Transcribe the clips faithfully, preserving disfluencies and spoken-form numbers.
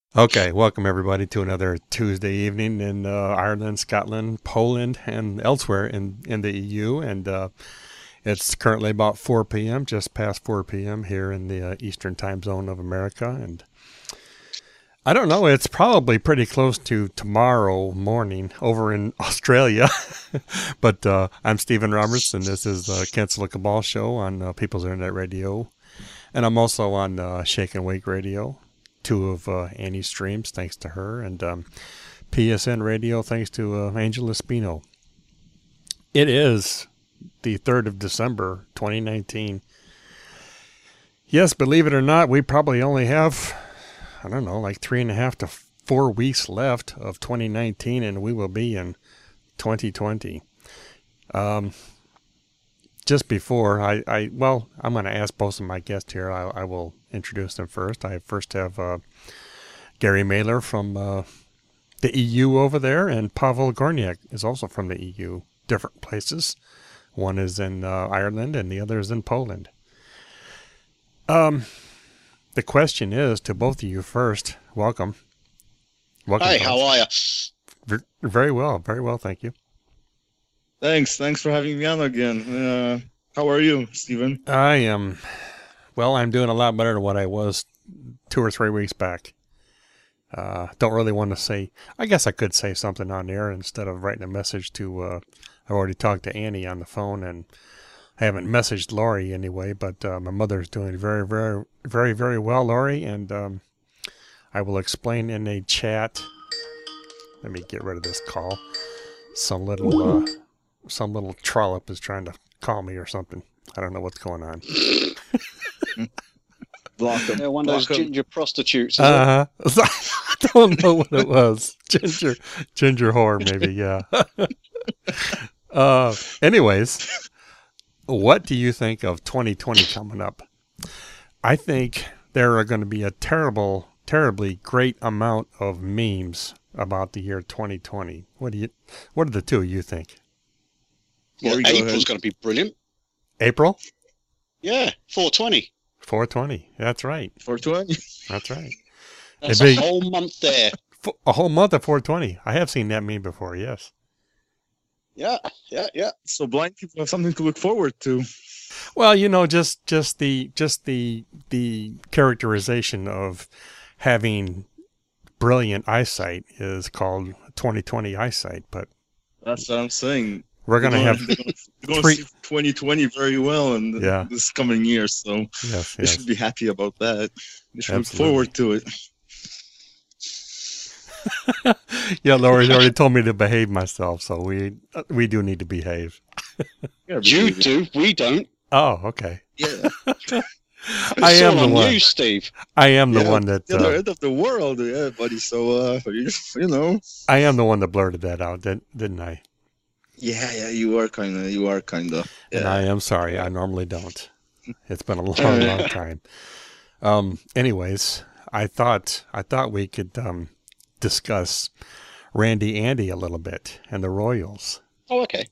Okay, welcome everybody to another Tuesday evening in uh, Ireland, Scotland, Poland, and elsewhere in, in the E U. And uh, it's currently about four p m, just past four p m here in the uh, Eastern Time Zone of America. And I don't know, it's probably pretty close to tomorrow morning over in Australia. but uh, I'm Stephen Roberts, and this is the Cancel a Cabal show on uh, People's Internet Radio. And I'm also on uh, Shake and Wake Radio. Two of uh, Annie's streams, thanks to her, and um, P S N Radio, thanks to uh, Angela Espino. It is the third of December, twenty nineteen. Yes, believe it or not, we probably only have, I don't know, like three and a half to four weeks left of twenty nineteen, and we will be in twenty twenty. Um, just before, I, I well, I'm going to ask both of my guests here. I, I will introduce them first. I first have uh, Gary Mailer from uh, the E U over there, and Pavel Gorniak is also from the E U. Different places. One is in uh, Ireland, and the other is in Poland. Um, the question is to both of you first. Welcome. Welcome. Hi, both. How are you? Very well, very well, thank you. Thanks, thanks for having me on again. Uh, how are you, Stephen? I am. Well, I'm doing a lot better than what I was two or three weeks back. Uh, don't really want to say, I guess I could say something on there instead of writing a message to, uh, I've already talked to Annie on the phone, and I haven't messaged Lori anyway, but uh, my mother's doing very, very, very, very well, Lori, and um, I will explain in a chat. Let me get rid of this call. Some little, uh, some little trollop is trying to call me or something. I don't know what's going on. Block them. They're one of those ginger prostitutes. Uh huh. I don't know what it was. Ginger, ginger whore, maybe. Yeah. uh. Anyways, what do you think of twenty twenty coming up? I think there are going to be a terrible, terribly great amount of memes about the year twenty twenty. What do you? What do the two of you think? Well, go April's ahead. Going to be brilliant. April? Yeah, four twenty. four twenty. That's right. four twenty? That's right. That's a whole month there. A whole month of four twenty. I have seen that meme before, yes. Yeah, yeah, yeah. So blind people have something to look forward to. Well, you know, just just the just the the characterization of having brilliant eyesight is called twenty twenty eyesight, but that's what I'm saying. We're going to have we're going to see twenty twenty very well in the, yeah. this coming year, so yes, we yes. should be happy about that. We should Absolutely. look forward to it. Yeah, Lori's already told me to behave myself, so we we do need to behave. You do, we don't. Oh, okay. Yeah. I am the one. You, Steve. I am the yeah, one that. The other uh, end of the world, yeah, buddy. So, uh, you, you know. I am the one that blurted that out, didn't, didn't I? Yeah, yeah, you are kind of, you are kind of. Yeah. And I am sorry. I normally don't. It's been a long, long time. Um. Anyways, I thought I thought we could um discuss Randy Andy a little bit and the Royals. Oh, okay.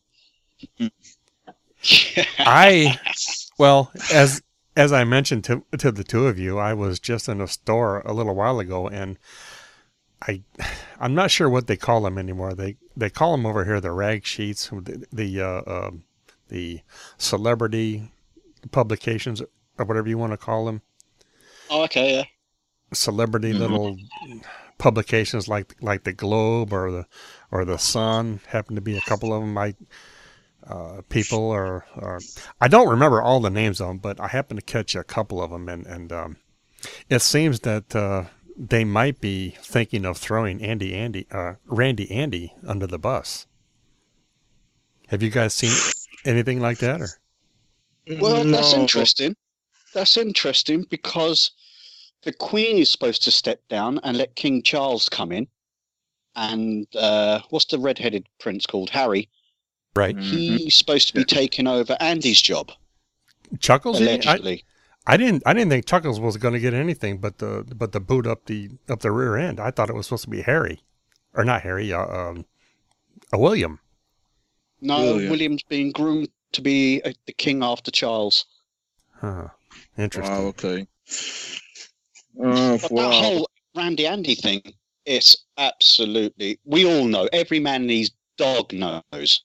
I well as as I mentioned to to the two of you, I was just in a store a little while ago, and I I'm not sure what they call them anymore. They they call them over here the rag sheets, the the uh, uh, the celebrity publications or whatever you want to call them. Oh, okay, yeah. Celebrity mm-hmm. little publications like like the Globe or the or the Sun. Happen to be a couple of them. I uh, people or or I don't remember all the names of them, but I happen to catch a couple of them, and and um, it seems that. Uh, They might be thinking of throwing Andy Andy, uh, Randy Andy under the bus. Have you guys seen anything like that? Or? Well, no. that's interesting. That's interesting because the Queen is supposed to step down and let King Charles come in. And uh, what's the red-headed prince called? Harry. Right. He's mm-hmm. supposed to be taking over Andy's job. Chuckles? Allegedly. I, I didn't. I didn't think Chuckles was going to get anything, but the but the boot up the up the rear end. I thought it was supposed to be Harry, or not Harry. Uh, um, a William. No, William. William's being groomed to be uh, the king after Charles. Huh. Interesting. Wow. Okay. Uh, but wow. that whole Randy Andy thing, it's absolutely, we all know, every man and his dog knows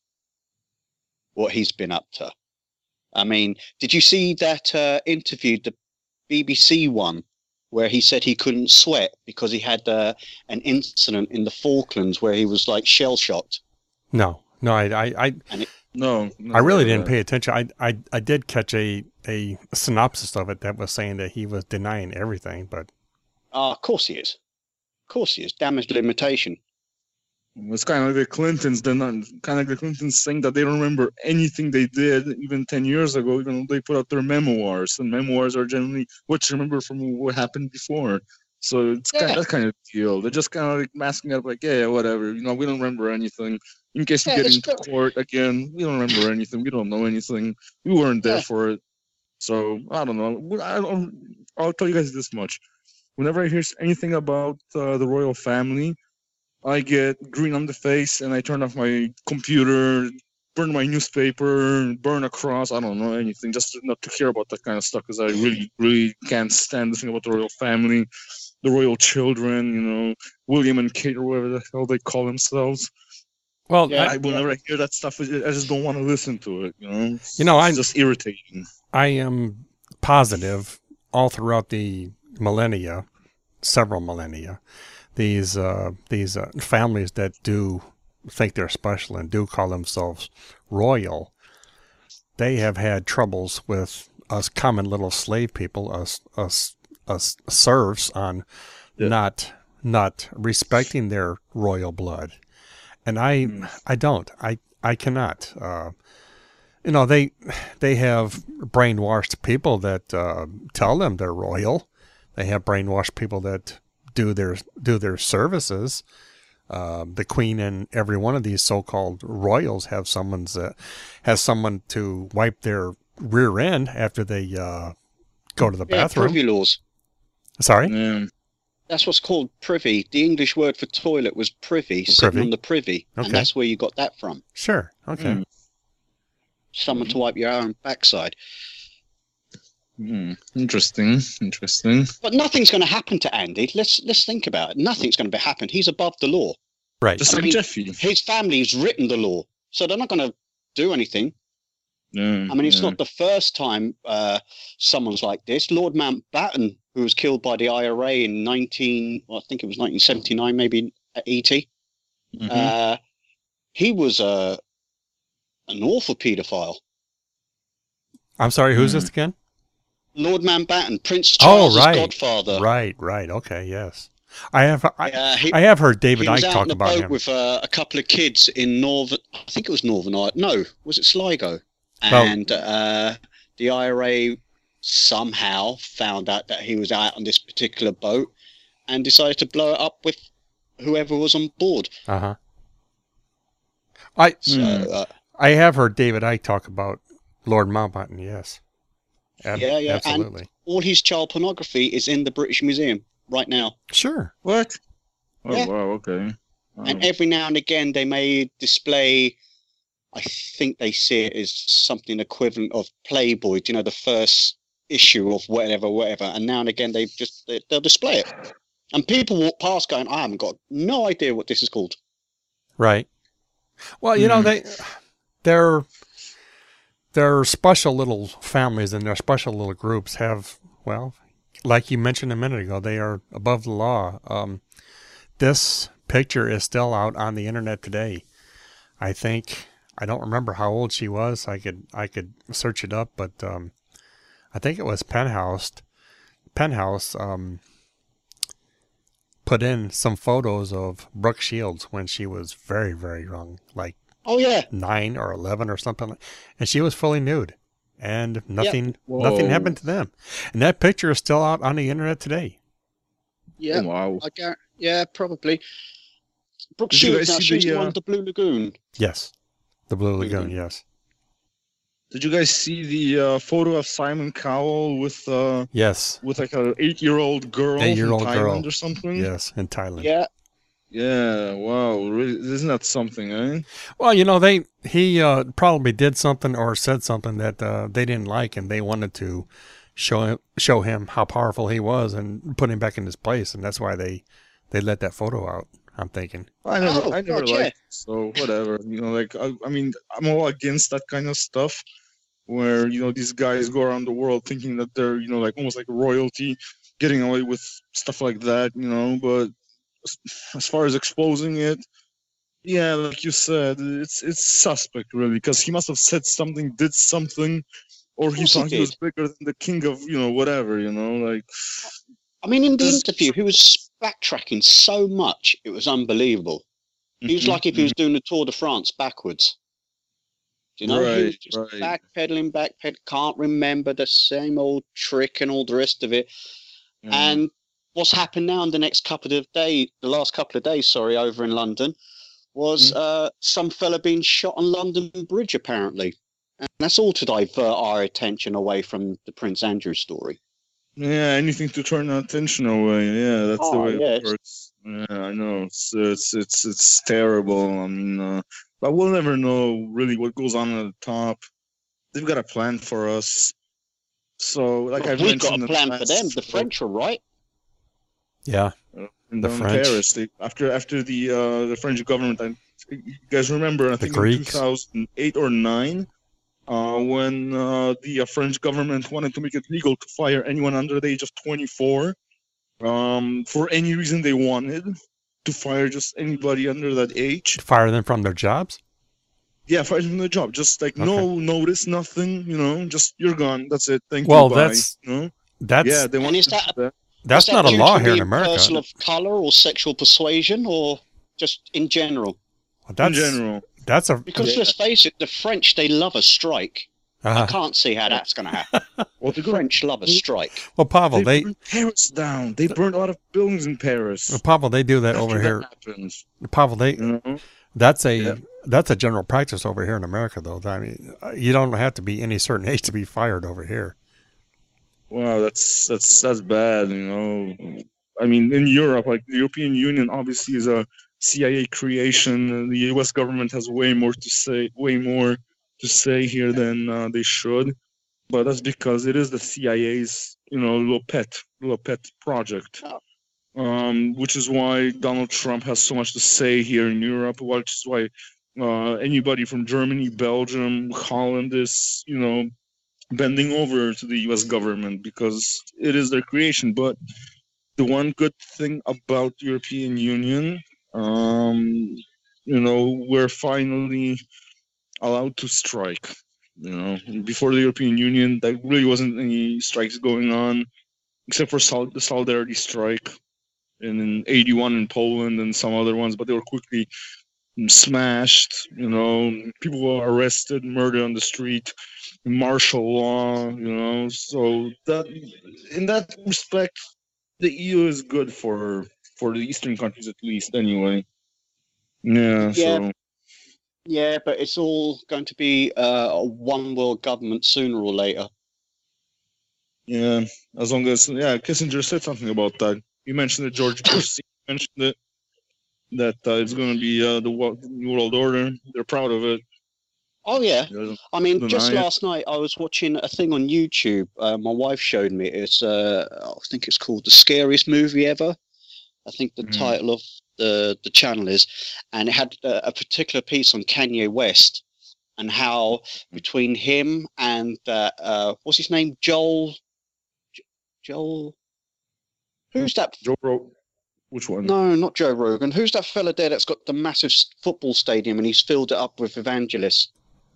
what he's been up to. I mean, did you see that uh, interview, the B B C one, where he said he couldn't sweat because he had uh, an incident in the Falklands where he was like shell shocked? No, no, I, I, I, And it, No, no I really no, didn't no. pay attention. I, I, I did catch a, a synopsis of it that was saying that he was denying everything, but uh, of course he is. Of course he is. Damage limitation. It's kind of like the Clintons. They're not kind of like the Clintons saying that they don't remember anything they did even ten years ago, even though they put out their memoirs. And memoirs are generally what you remember from what happened before. So it's kind Yeah. of that kind of deal. They're just kind of like masking up, like, yeah, whatever. You know, we don't remember anything. In case you Yeah, get it's into good. court again, we don't remember anything. We don't know anything. We weren't there Yeah. for it. So I don't know. I don't. I'll tell you guys this much. Whenever I hear anything about uh, the royal family, I get green on the face and I turn off my computer, burn my newspaper, burn a cross. I don't know anything, just not to hear about that kind of stuff because I really, really can't stand the thing about the royal family, the royal children, you know, William and Kate or whatever the hell they call themselves. well, Yeah. I, I, whenever I hear that stuff, I I just don't want to listen to it, you know? You know, It's I- just irritating. I am positive all throughout the millennia, several millennia, these uh, these uh, families that do think they're special and do call themselves royal, they have had troubles with us common little slave people, us us us serfs, on Yeah. not not respecting their royal blood, and I Mm. I don't I I cannot. Uh, you know, they they have brainwashed people that uh, tell them they're royal. They have brainwashed people that do their do their services. Uh, the Queen and every one of these so-called royals have someone's uh, has someone to wipe their rear end after they uh, go to the Yeah, bathroom. privy laws. Sorry, Yeah. That's what's called privy. The English word for toilet was privy, sitting Privy. on the privy. Okay. And that's where you got that from. sure, okay. Mm. Someone to wipe your own backside. Mm. Interesting. Interesting. But nothing's going to happen to Andy. Let's let's think about it. Nothing's going to happen. He's above the law. Right. Just I like mean- Jeffy. His family's written the law, so they're not going to do anything. Yeah, I mean, it's yeah. not the first time uh, someone's like this. Lord Mountbatten, who was killed by the I R A in nineteen, well, I think it was nineteen seventy-nine, maybe at E T. Mhm. Uh, he was uh, an awful paedophile. I'm sorry. Who's Hmm. this again? Lord Mountbatten, Prince Oh, Charles's right. godfather. Right. Right. Okay. Yes. I have. I, Uh, he, I have heard David he was Icke out talk on a about boat him. with uh, a couple of kids in Northern, I think it was Northern Ireland. No, was it Sligo? Well- And uh, the I R A somehow found out that he was out on this particular boat and decided to blow it up with whoever was on board. Uh huh. I So, Hmm. uh, I have heard David Icke talk about Lord Mountbatten. Yes. Ab- Yeah, yeah, and- Absolutely. all his child pornography is in the British Museum right now. Sure. What? Oh Yeah. wow. Okay. Wow. And every now and again, they may display, I think they see it as something equivalent of Playboy, you know, the first issue of whatever, whatever. And now and again, they just, they, they'll display it. And people walk past going, I haven't got no idea what this is called. Right. Well, you know Mhm. they they're their special little families and their special little groups have, well, like you mentioned a minute ago, they are above the law. Um, this picture is still out on the internet today. I think I don't remember how old she was. I could I could search it up, but um, I think it was Penthouse. Penthouse um, put in some photos of Brooke Shields when she was very very young, like Oh, yeah. nine or eleven or something, like, and she was fully nude, and nothing nothing Whoa. happened to them. And that picture is still out on the internet today. Yeah. Oh, wow. I gar- yeah, probably. Brooke Did you Shields, guys now see she was the, the one uh, with the Blue Lagoon. Yes, the Blue Mhm. Lagoon. Yes, Did you guys see the uh, photo of Simon Cowell with uh, yes, with like a eight-year-old girl from Eight-year-old Thailand girl. or something? yes, in Thailand. Yeah. Yeah. Wow. Really, isn't that something, eh? Well, you know, they he uh, probably did something or said something that uh, they didn't like, and they wanted to show him, show him how powerful he was and put him back in his place, and that's why they they let that photo out. I'm thinking. I never, Oh, I never God, liked yeah. it, so whatever. You know, like I, I mean, I'm all against that kind of stuff, where you know these guys go around the world thinking that they're you know like almost like royalty, getting away with stuff like that. You know, but as, as far as exposing it, yeah, like you said, it's it's suspect really because he must have said something, did something, or he course he thought he was did. bigger than the king of you know whatever. You know, like I mean, in the Does- interview, he was backtracking so much, it was unbelievable. He was Mhm, like if he was doing the Tour de France backwards. Do you know? he was Right, just right. backpedaling, backped, can't remember the same old trick and all the rest of it. mhm. And what's happened now in the next couple of days, the last couple of days, sorry, over in London, was Mm. uh, some fella being shot on London Bridge, apparently. And that's all to divert our attention away from the Prince Andrew story. Yeah, anything to turn our attention away. Yeah, that's the Oh, way yes. it works. Yeah, I know. It's it's it's it's terrible. I mean, uh, but we'll never know really what goes on at the top. They've got a plan for us. So, like I've We've got mentioned a in plan the for them. past, The French were right. Yeah, in the down in French. Paris, they, after after the uh, the French government, I, you guys remember? I The think Greeks. in two thousand eight or nine, uh, when uh, the uh, French government wanted to make it legal to fire anyone under the age of twenty-four, um, for any reason they wanted, to fire just anybody under that age. Fire them from their jobs. Yeah, fire them from the job. Just like no notice, nothing. You know, just you're gone. That's it. Thank Well, you. Bye. that's- you know? That's Yeah, they want is to that- do that. that's Is that not a due law to here in being America. person of color or sexual persuasion or just in general? That's in general. that's a Because Yeah. let's face it, the French, they love a strike. I uh, can't see how that's going to happen. Well, The they French love a strike. well, Pavel. they, They burned Paris down. They burned a lot of buildings in Paris. well, Pavel. They do that After over that here. happens, Pavel. They you know? that's a Yeah. that's a general practice over here in America, though. I mean, you don't have to be any certain age to be fired over here. Wow, that's that's that's bad. You know, I mean, in Europe, like the European Union, obviously is a C I A creation. And the U S government has way more to say, way more to say here than uh, they should. But that's because it is the C I A's, you know, little pet, little pet project. Oh. Um, which is why Donald Trump has so much to say here in Europe. Which is why uh, anybody from Germany, Belgium, Holland is, you know, bending over to the U S government because it is their creation. But the one good thing about the European Union, um, you know, we're finally allowed to strike. You know, before the European Union, there really wasn't any strikes going on, except for sol- the Solidarity Strike in, in eighty-one in Poland and some other ones, but they were quickly smashed. You know, people were arrested, murdered on the street, martial law. You know, so that in that respect, the E U is good for for the Eastern countries at least, anyway. Yeah. Yeah. So Yeah, but it's all going to be uh, a one world government sooner or later. yeah, as long as yeah, Kissinger said something about that. You mentioned it, George Bush mentioned it. That uh, it's going to be uh, the wo- new world order. They're proud of it. Oh, yeah. Yeah. I mean, Deny just it. last night I was watching a thing on YouTube. Uh, my wife showed me. It's uh, I think it's called The Scariest Movie Ever. I think the Mhm. title of the the channel is, and it had a, a particular piece on Kanye West and how between him and uh, uh, what's his name, Joel, J- Joel, who's that? Joe Ro- which one? No, not Joe Rogan. Who's that fella there that's got the massive s- football stadium and he's filled it up with evangelists?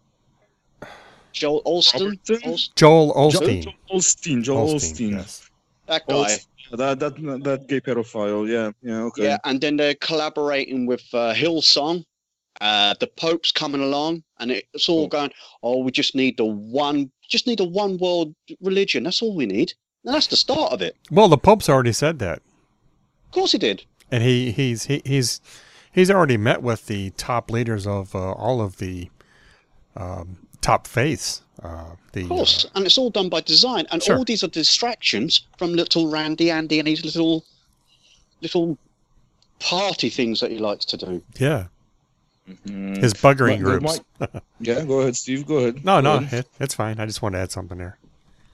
Joel Olston? Robertson? Olst- Joel Joel Osteen. Olstein. Joel Olstein. Yes. that guy. Olstein. That that that gay pedophile. Yeah. Yeah. Okay. Yeah, and then they're collaborating with uh, Hillsong. Uh, the Pope's coming along, and it's all Oh. going. Oh, we just need the one, just need a one world religion. That's all we need. And that's the start of it. Well, the Pope's already said that, Of course, he did. and he he's he, he's he's already met with the top leaders of uh, all of the um, top faiths. Uh, the Of course, and it's all done by design. And Sure. all these are distractions from little Randy Andy and his little, little party things that he likes to do. uh, yeah, Mhm. his buggering But- but groups. my- yeah. Go ahead, Steve. Go ahead. No, Go no, ahead. it, it's fine. I just want to add something there.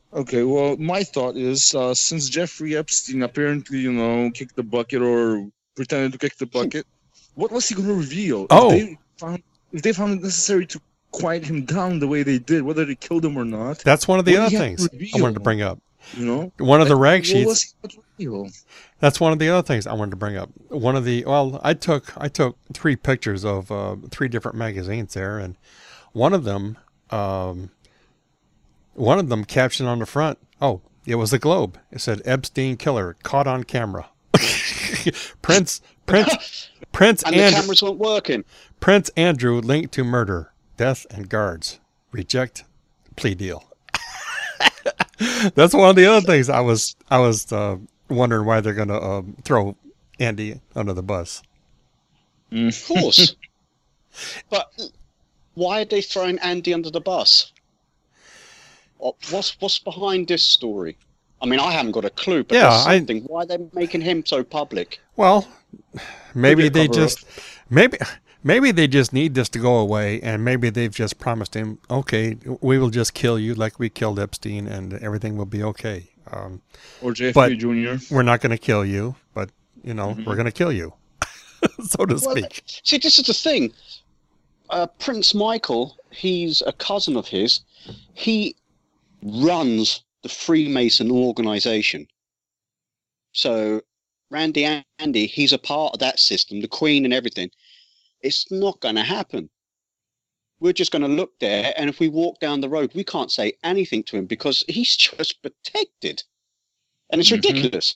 Okay, well, my thought is uh, since Jeffrey Epstein apparently, you know, kicked the bucket or pretended to kick the bucket, what was he going to reveal? Oh. If they found if they found it necessary to quiet him down the way they did, whether they killed him or not, That's one of the What other do you have things to I reveal? wanted to bring up. you know, One of the Like, rag what sheets. was he going to reveal? That's one of the other things I wanted to bring up. One of the well, I took I took three pictures of uh, three different magazines there, and one of them, um, one of them captioned on the front. Oh, it was the Globe. It said Epstein killer caught on camera. Prince Prince Prince And the Andrew cameras weren't working. Prince Andrew linked to murder, death, and guards. Reject plea deal. That's one of the other things I was I was uh, wondering why they're gonna uh, throw Andy under the bus. Of course. But why are they throwing Andy under the bus? What- What's what's behind this story? I mean, I haven't got a clue, but Yeah, there's I- something. Why are they making him so public? Well, maybe a they cover-up. just maybe maybe they just need this to go away, and maybe they've just promised him, okay, we will just kill you like we killed Epstein, and everything will be okay. Um, Or J F K But- Junior we're not going to kill you, but you know Mhm. we're going to kill you, so to Well, speak. see, this is the thing. Uh, Prince Michael, he's a cousin of his. He runs the Freemason organization. So, Randy Andy, he's a part of that system, the Queen and everything. It's not going to happen. We're just going to look there, and if we walk down the road, we can't say anything to him because he's just protected. And it's Mhm. ridiculous.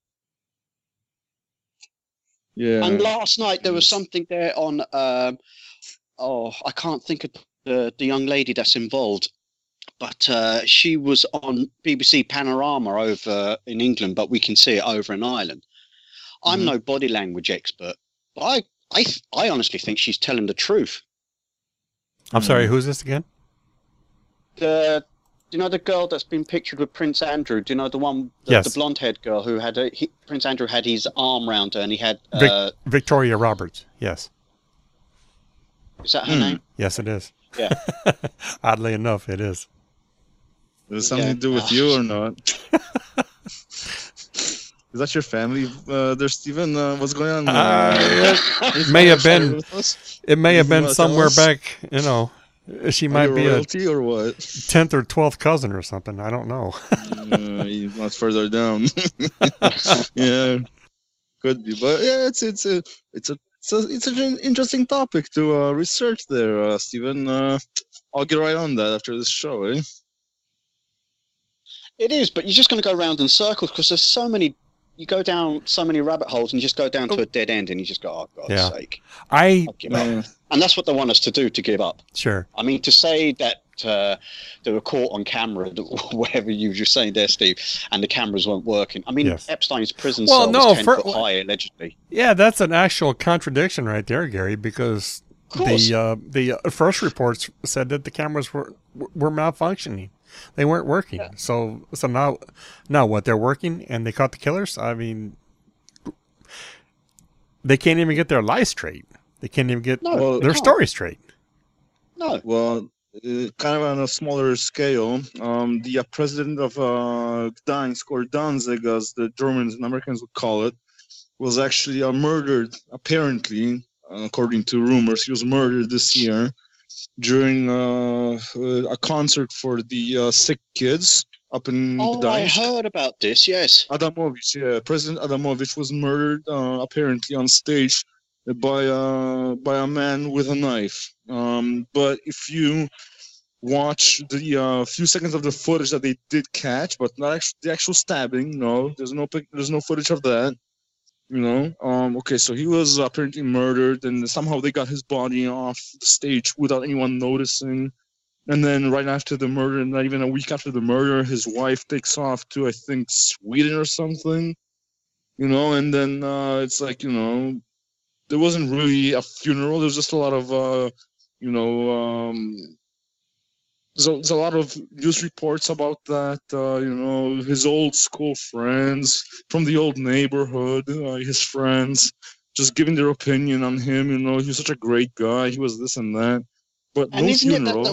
Yeah. And last night there was Yes. something there on. Um, oh, I can't think of the the young lady that's involved, but uh, she was on B B C Panorama over in England, but we can see it over in Ireland. I'm Mhm. no body language expert, but I I th- I honestly think she's telling the truth. I'm sorry, who's this again? The do you know the girl that's been pictured with Prince Andrew? Do you know the one, the, Yes. the blonde-haired girl who had a, he, Prince Andrew had his arm round her and he had Vic- uh, Victoria Roberts. Yes, is that her Hmm. name? yes, it is. Yeah. Oddly enough, it is. Does it something Yeah. to do with you or not? Is that your family uh, there, Stephen? Uh, what's going on? Uh, Any it may have father been. with us? It may have You been wanna tell somewhere us? back. You know, she Are might you be a royalty or what? tenth or twelfth cousin or something. I don't know. uh, he's not further down. Yeah, could be, but yeah, it's it's a it's a it's, a, it's an interesting topic to uh, research there, uh, Stephen. Uh, I'll get right on that after this show, eh? It is, but you're just going to go around in circles because there's so many. You go down so many rabbit holes and you just go down to a dead end and you just go, oh, God's Yeah. sake. I I'll give up. Uh, And that's what they want us to do, to give up. sure. I mean, to say that uh, they were caught on camera, whatever you were just saying there, Steve, and the cameras weren't working. I mean, Yes. Epstein's prison Well, cell no, was ten for- foot high, allegedly. Yeah, that's an actual contradiction right there, Gary, because Of course. the uh, the uh, first reports said that the cameras were were malfunctioning. They weren't working. Yeah. So so now now what? They're working and they caught the killers? I mean, they can't even get their lies straight. They can't even get No, Well, they their can't. story straight. No. Well, uh, kind of on a smaller scale, um, the uh, president of uh, Gdańsk, or Danzig, as the Germans and Americans would call it, was actually uh, murdered, apparently, uh, according to rumors. He was murdered this year during uh, uh, a concert for the uh, sick kids up in Oh, I Gdańsk. heard about this, yes. Adamovich, yeah, President Adamovich was murdered uh, apparently on stage by uh, by a man with a knife. Um, but if you watch the uh, few seconds of the footage that they did catch, but not actually the actual stabbing, no, there's no pic- there's no footage of that. You know, um, okay, so he was apparently murdered, and somehow they got his body off the stage without anyone noticing. And then right after the murder, not even a week after the murder, his wife takes off to, I think, Sweden or something. You know, and then uh, it's like, you know, there wasn't really a funeral. There was just a lot of, uh, you know, um, there's, a, there's a lot of news reports about that. Uh, you know, his old school friends from the old neighborhood, uh, his friends, just giving their opinion on him. You know, he was such a great guy. He was this and that, but And no isn't it that funeral. the-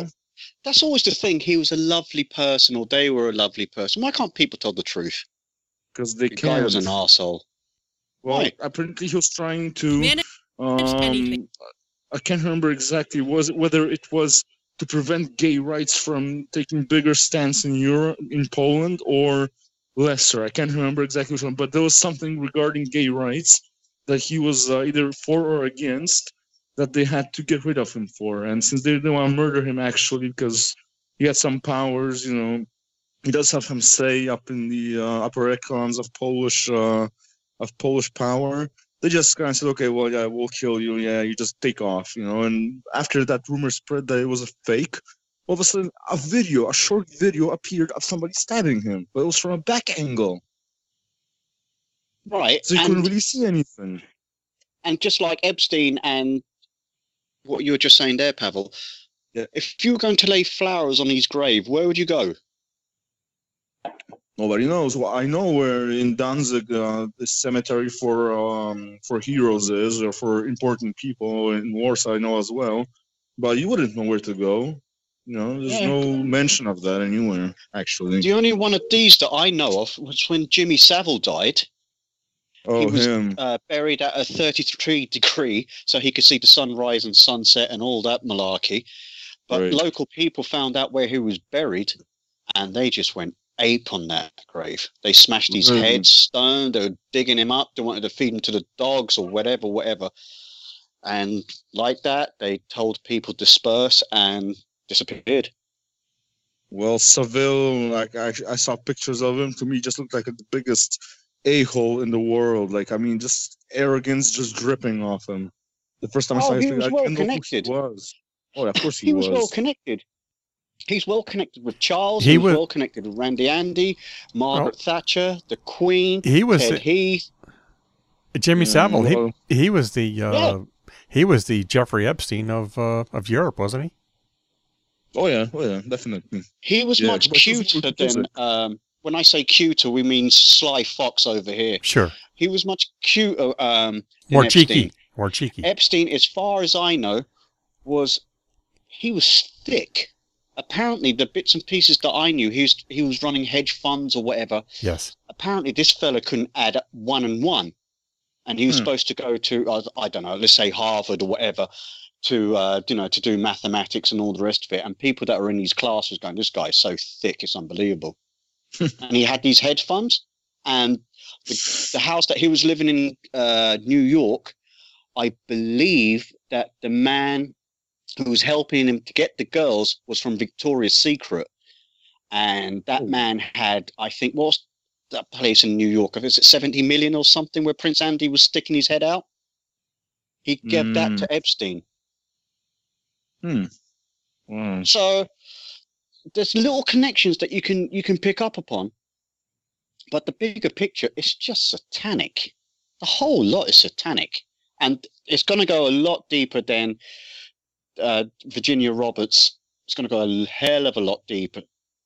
That's always the thing. He was a lovely person, or they were a lovely person. Why can't people tell the truth? Because they The guy can't. was an arsehole. Well, Why? apparently he was trying to. Manage anything. Um, I can't remember exactly was whether it was to prevent gay rights from taking bigger stance in Europe, in Poland, or lesser. I can't remember exactly which one, but there was something regarding gay rights that he was uh, either for or against, that they had to get rid of him for. And since they didn't want to murder him, actually, because he had some powers, you know, he does have some say up in the uh, upper echelons of Polish uh, of Polish power. They just kind of said, okay, well, yeah, we'll kill you. Yeah, you just take off, you know. And after that rumor spread that it was a fake, all of a sudden a video, a short video appeared of somebody stabbing him, but it was from a back angle. Right. So you and, couldn't really see anything. and just like Epstein and what you were just saying there, Pavel, Yeah. if you were going to lay flowers on his grave, where would you go? Nobody knows. Well, I know where in Danzig uh, the cemetery for um, for heroes is, or for important people. In Warsaw, I know as well. But you wouldn't know where to go. You know, there's Yeah. no mention of that anywhere, actually. The only one of these that I know of was when Jimmy Savile died. Oh, was- him. Uh, buried at a thirty-three degree, so he could see the sunrise and sunset and all that malarkey. But Right. local people found out where he was buried, and they just went ape on that grave. They smashed his Really? head, stone. They were digging him up. They wanted to feed him to the dogs or whatever, whatever. And like that, they told people disperse and disappeared. Well, Seville, like I, I saw pictures of him. To me, just looked like the biggest a-hole in the world. Like, I mean, just arrogance just dripping off him. The first time I Oh, saw him, he I was didn't well know who he connected. was. Oh, of course he, He was, was. well connected. He's well connected with Charles. He He was was- well connected with Randy Andy, Margaret Thatcher, the Queen, He was Ted Heath. Jimmy Yeah, Savile. He well- he was the uh, Yeah. he was the Jeffrey Epstein of uh, of Europe, wasn't he? Oh yeah, oh yeah, definitely. He was Yeah, much but he was cuter good than. Um, when I say cuter, we mean Sly Fox over here. Sure, He was much cuter. Um, than more Epstein. cheeky, more cheeky. Epstein, as far as I know, was he was thick. Apparently, the bits and pieces that I knew, he was he was running hedge funds or whatever. Yes, Apparently, this fella couldn't add up one and one, and he was Hmm. supposed to go to uh, I don't know, let's say Harvard or whatever, to uh, you know to do mathematics and all the rest of it. And people that are in these classes going, this guy's so thick, it's unbelievable. And he had these hedge funds, and the, the house that he was living in, uh, New York, I believe that the man who was helping him to get the girls was from Victoria's Secret, and that Oh. man had, I think, what's that place in New York? Is it seventy million or something where Prince Andy was sticking his head out? He gave that Mm. to Epstein. Hmm. Wow. So there's little connections that you can you can pick up upon, but the bigger picture is just satanic. The whole lot is satanic, and it's going to go a lot deeper than uh, Virginia Roberts. It's going to go a hell of a lot deeper.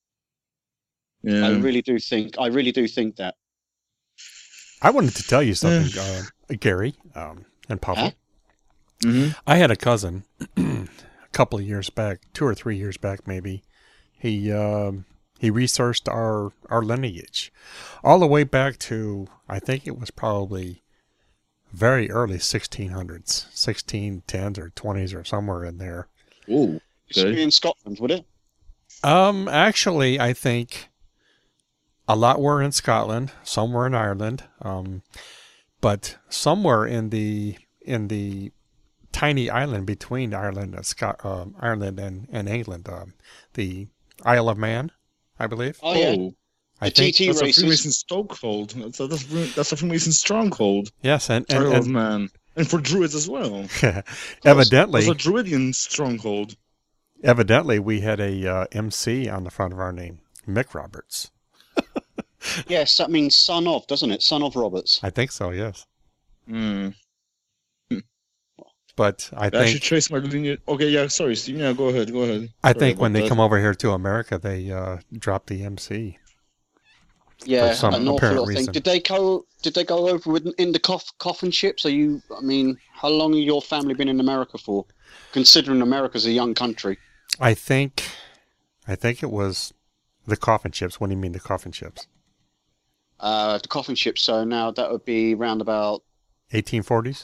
Yeah. I really do think. I really do think that. I wanted to tell you something, uh, Gary um, and Papa. Huh? Mhm. I had a cousin a couple of years back, two or three years back, maybe. He um, he researched our our lineage, all the way back to, I think it was probably very early sixteen hundreds, sixteen tens or twenties or somewhere in there. Ooh. It's Okay. in Scotland, would it? Um, actually, I think a lot were in Scotland, some were in Ireland, um, but somewhere in the in the tiny island between Ireland and Scot, um, Ireland and and England, um, the Isle of Man, I believe. Oh, yeah. Oh, I The think T T that's a races. Freemason stronghold. That's a, that's, a, that's a Freemason stronghold. yes, and and, Isle of and Man. And for Druids as well. evidently, That's a Druidian stronghold. evidently, we had a uh, M C on the front of our name, Mick Roberts. Yes, that means son of, doesn't it? Son of Roberts. I think so, yes. Mm. But I I actually think trace my lineage. Okay, yeah, sorry, Steve. Yeah, go ahead, go ahead. I Sorry think when about they that. come over here to America, they uh, drop the M C. Yeah, some an awful apparent lot of things. reason. Did they go? Did they go over with in the coff, coffin ships? Are you? I mean, how long have your family been in America for? Considering America's a young country. I think I think it was the coffin ships. What do you mean the coffin ships? Uh, the coffin ships. So now that would be round about eighteen forties?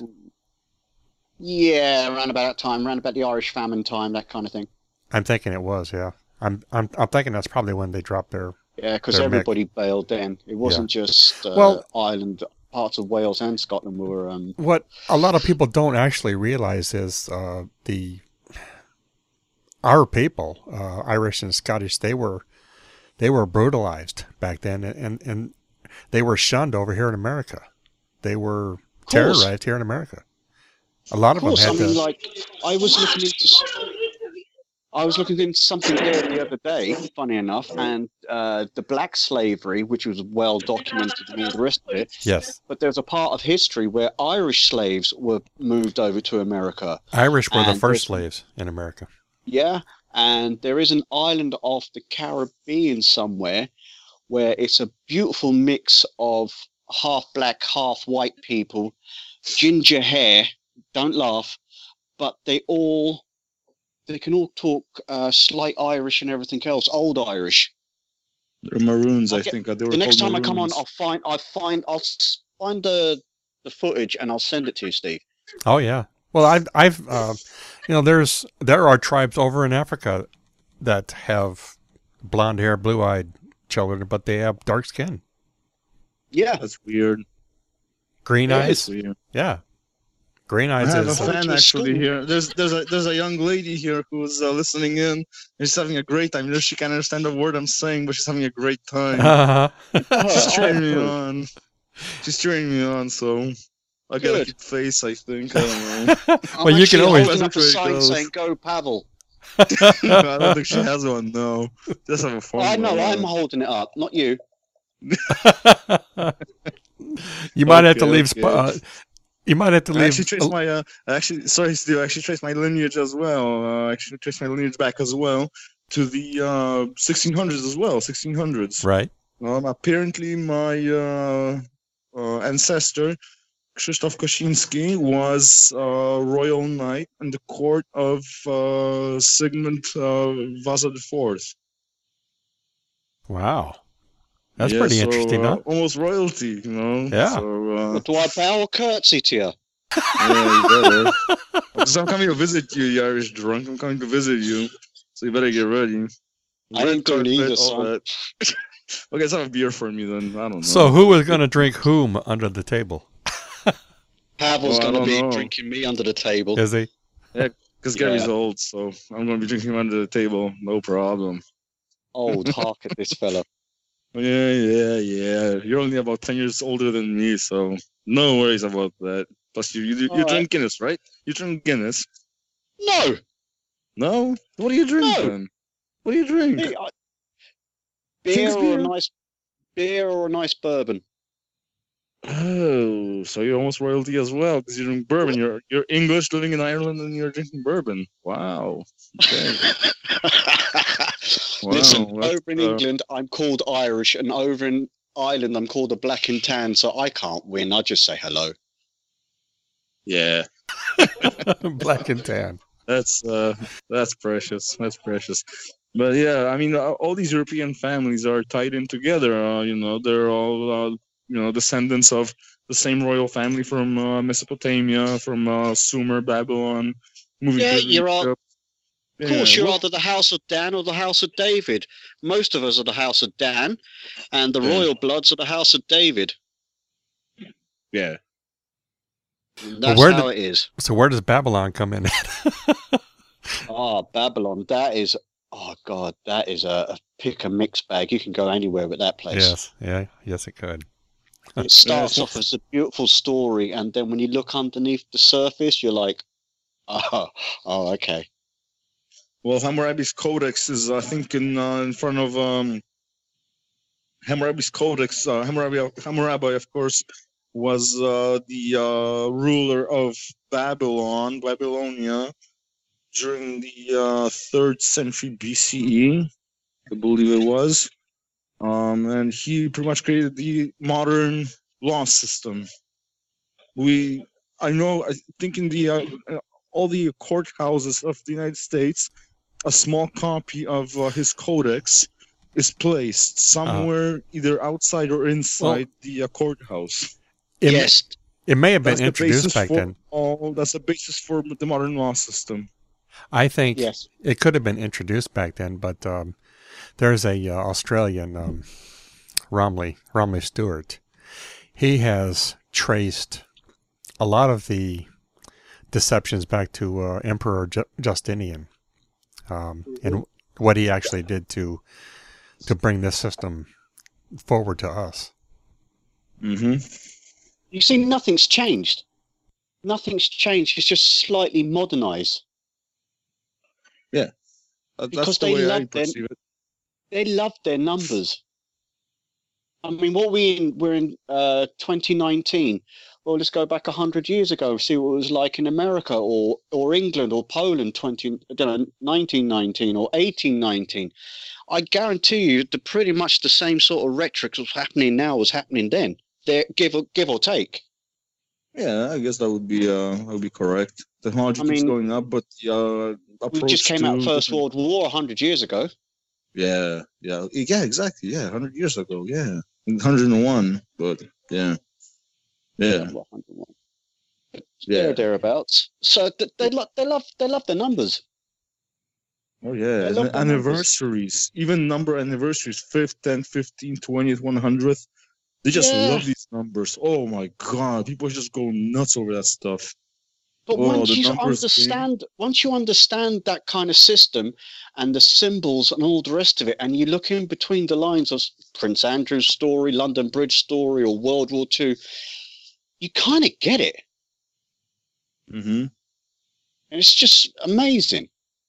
yeah, around about that time, around about the Irish famine time, that kind of thing. I'm thinking it was, yeah. I'm I'm I'm thinking that's probably when they dropped their Yeah, because Their everybody bailed then. It wasn't just uh, Well- Ireland, parts of Wales and Scotland were. Um, what a lot of people don't actually realize is uh, the our people, uh, Irish and Scottish, they were they were brutalized back then, and and they were shunned over here in America. They were course. terrorized here in America. A lot of of, course, I them had mean, to. like I was looking into. I was looking into something there the other day, funny enough, and uh, the black slavery, which was well documented and all the rest of it. Yes, But there's a part of history where Irish slaves were moved over to America. Irish were the And first there's- slaves in America. Yeah, and there is an island off the Caribbean somewhere where it's a beautiful mix of half black, half white people, ginger hair. Don't laugh, but they all they can all talk uh, slight Irish and everything else, old Irish. They're Maroons, I Okay, think. uh, They were The next called time I come on, Maroons. I'll find I'll find I'll s- find the the footage and I'll send it to you, Steve. Oh yeah. Well, I've I've uh, you know there's there are tribes over in Africa that have blonde hair, blue eyed children, but they have dark skin, Yeah, That's weird. green It eyes. Weird. Yeah, green I eyes have a is. Go fan to a actually school. here. There's there's a there's a young lady here who's uh, listening in. And she's having a great time. You know, she can't understand the word I'm saying, but she's having a great time. Uh-huh. She's Oh, cheering me good. on. She's cheering me on. So I got a Good. cute face. I think. I don't know. I'm Well, you can actually always- holding up a That's where it sign goes. saying "Go Pavel." I don't think she has one. No. Just have a phone. I know one. I'm holding it up, not you. You might have to Okay, leave. okay. Sp- uh, you might have to I leave. actually traced my uh, I actually sorry Steve, I actually traced my lineage as well. Uh, I actually traced my lineage back as well to the uh, sixteen hundreds as well, sixteen hundreds. Right. Um, apparently my uh, uh, ancestor Krzysztof Kosciński was a royal knight in the court of uh, Sigmund uh, Vasa the Fourth. Wow. That's Yeah, pretty so, interesting, uh, huh? Almost royalty, you know. Yeah. So, uh, Do I bow or curtsy to you? yeah, you better. Because I'm coming to visit you, you Irish drunk. I'm coming to visit you, so you better get ready. I ain't doing carpet, either, all son. that. Okay, let's have a beer for me then. I don't know. So who was going to drink whom under the table? Pavel's Oh, I going to don't be know. drinking me under the table. Is he? Because Gary's Yeah. old, so I'm going to be drinking under the table. No problem. Old, hark at this fella. Yeah, yeah, yeah. You're only about ten years older than me, so no worries about that. Plus, you you, you All drink Guinness, right? You drink Guinness. No! No? What do you drink No. then? What do you drink? Hey, I- Beer King's or beer? a nice beer or a nice bourbon. Oh, so you're almost royalty as well because you drink bourbon. You're you're English living in Ireland and you're drinking bourbon. Wow. Okay. Listen, Wow, that's, over in uh, England, I'm called Irish, and over in Ireland, I'm called a black and tan, so I can't win. I just say hello. Yeah. Black and tan. That's uh that's precious. That's precious. But yeah, I mean, uh, all these European families are tied in together. Uh, you know, they're all uh, you know descendants of the same royal family from uh, Mesopotamia, from uh, Sumer, Babylon. Moving Yeah, to you're all- Egypt. Of course, Yeah, you're well, either the House of Dan or the House of David. Most of us are the House of Dan, and the Yeah. royal bloods are the House of David. yeah. That's where how did- it is. So where does Babylon come in? Ah, Babylon. That is, oh God, that is a, a pick a mix bag. You can go anywhere with that place. Yes. Yeah. Yes, it could. It starts Yeah. off as a beautiful story, and then when you look underneath the surface, you're like, oh, oh, okay. Well, Hammurabi's Codex is, I think, in uh, in front of um, Hammurabi's Codex. Uh, Hammurabi, Hammurabi, of course, was uh, the uh, ruler of Babylon, Babylonia, during the uh, third century B C E, I believe it was. Um, and he pretty much created the modern law system. We, I know, I think in the uh, all the courthouses of the United States a small copy of uh, his codex is placed somewhere either outside or inside the uh, courthouse. It, may- Yes, it may have been That's the introduced basis back for then. all. That's the basis for the modern law system. I think yes. it could have been introduced back then, but um, there's a uh, Australian um, Romley Romley Stewart. He has traced a lot of the deceptions back to uh, Emperor Ju- Justinian, um, and what he actually did to to bring this system forward to us. Mm-hmm. You see, nothing's changed. Nothing's changed. It's just slightly modernized. Uh, that's Because the they way I love them. perceive it. They love their numbers. I mean, what we in? We're in uh, twenty nineteen. Well, let's go back a hundred years ago, see what it was like in America or or England or Poland, twenty, I don't know, nineteen nineteen or eighteen nineteen. I guarantee you, the pretty much the same sort of rhetoric was happening now was happening then. There, give or give or take. Yeah, I guess that would be uh, that would be correct. Technology I keeps mean, going up, but the uh, approach We just came out to of First different- World War a hundred years ago. Yeah, yeah, yeah, exactly. Yeah, hundred years ago. Yeah, hundred and one. But yeah, yeah, Well, one hundred one. yeah. There, thereabouts. So th- they love, they love, they love the numbers. Oh yeah, I and love the anniversaries, even number anniversaries, fifth, tenth, fifteenth, twentieth, one hundredth. They just Yeah. love these numbers. Oh my god, people just go nuts over that stuff. But Oh, once the you numbers understand, once you understand that kind of system and the symbols and all the rest of it, and you look in between the lines of Prince Andrew's story, London Bridge story, or World War Two, you kind of get it, Mm-hmm. and it's just amazing.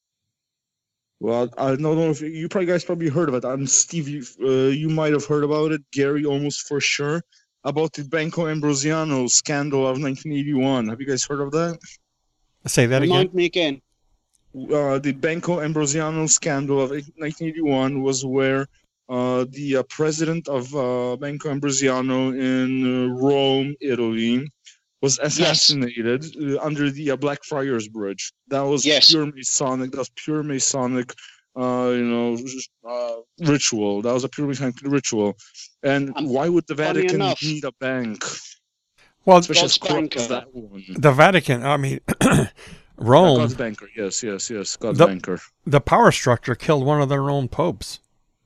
Well, I don't know if you probably guys probably heard of it. And Steve, you, uh, you might have heard about it. Gary, almost for sure, about the Banco Ambrosiano scandal of nineteen eighty-one. Have you guys heard of that? Say that Remind again. me again. Uh, the Banco Ambrosiano scandal of nineteen eighty-one was where uh, the uh, president of uh, Banco Ambrosiano in uh, Rome, Italy, was assassinated uh, under the uh, Blackfriars Bridge. That was Yes. pure Masonic. That was pure Masonic, uh, you know, uh, ritual. That was a pure Masonic ritual. And Um, why would the funny Vatican enough- need a bank, Well, especially as God's corrupt as banker. that one? the Vatican, I mean, Yeah, Rome, God's banker. Yes, yes, yes. God's The- banker. the power structure killed one of their own popes